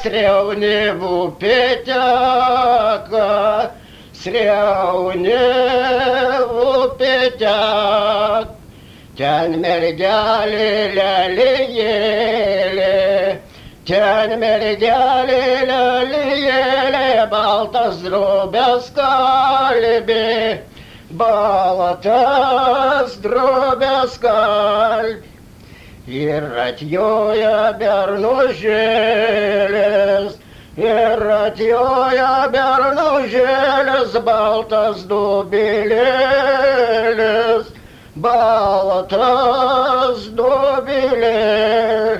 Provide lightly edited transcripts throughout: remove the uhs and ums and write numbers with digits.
sriaunivų piteka, sriaunivų pitek. Ten mergelė lelijėlė, ten mergelė lelijėlė, baltas drobės kalbė, baltas drobės kalbė. Ir atjoja bernužėlės, ir atjoja bernužėlės, baltas dubilėlis, baltas dubilėlis.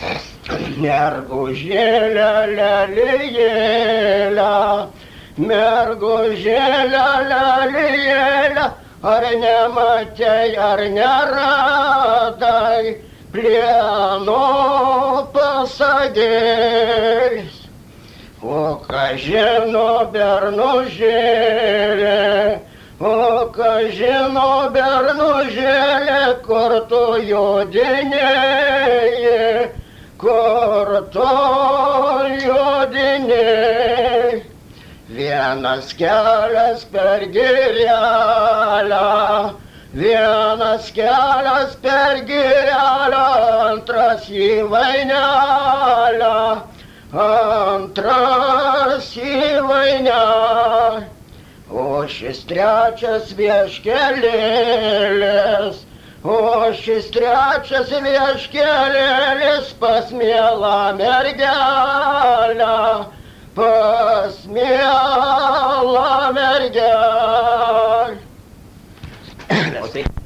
Mergužėlė lelijėlė, mergužėlė lelijėlė, ar nematei, ar neradai plieno pasagėlis. O ką žino bernužėlė, o ką žino bernužėlė, kur tu jodinėji, kur tu jodinėji. Vienas kelias per girelę, vienas kelias per girelę, antras į vainelę, antras į vainelę. O šis trečias vieškelėlis, o šis trečias vieškelėlis pas mielą mergelę, pas mielą mergelę.